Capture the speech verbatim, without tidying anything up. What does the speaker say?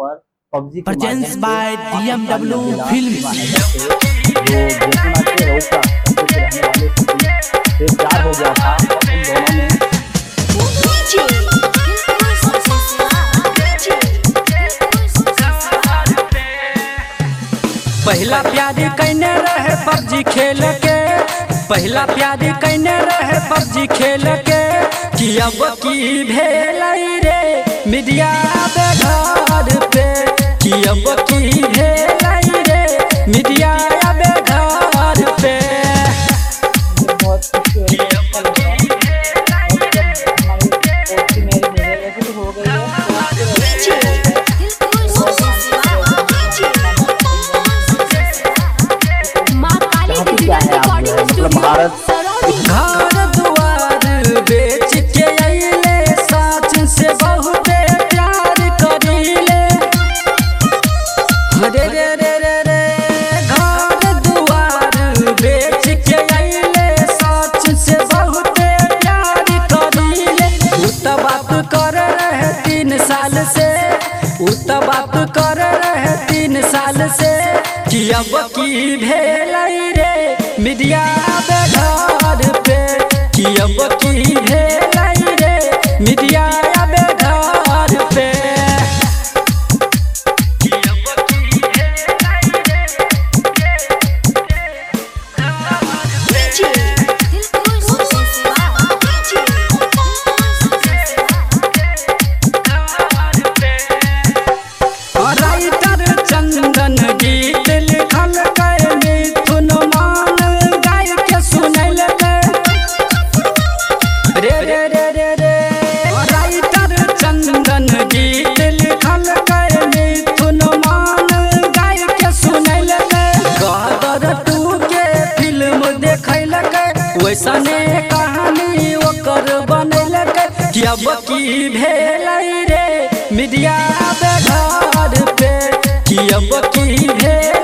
पर पबजी के Presents by D M W Films। जो बेसुना के रौका के रहने वाले से प्यार हो गया था उन दोनों में। पहला प्यार कैने रहे पबजी खेल के, पहला प्यार कैने रहे पबजी खेल के, कि अब की भेल रे मीडिया बेघर पे, कि अब की भेल रे मीडिया बेघर पे। घर दुआर बेच के अइले साच से बहुत प्यार करीले, रे रे रे रे रे घर दुआर बेच के अइले साच से बहुत प्यार करीले। उ त बात कर रहे तीन साल से, उ त बात कर रहे तीन साल से, कि अब की भेल रे मीडिया बेघर पे, कि अब की भेल रे मीडिया बेघर पे। राइटर चंदन गीत लिखल कर मिथुन मान गाय के सुनल रे रे रे रे रे। राइटर चंदन गीत लिखल कर मिथुन मान गाय के सुनल। गदर टू के फिल्म देखल वैसने कहानी ओकर बनल, कि अब की भेल रे मीडिया बेघर पे, कि अब की भेल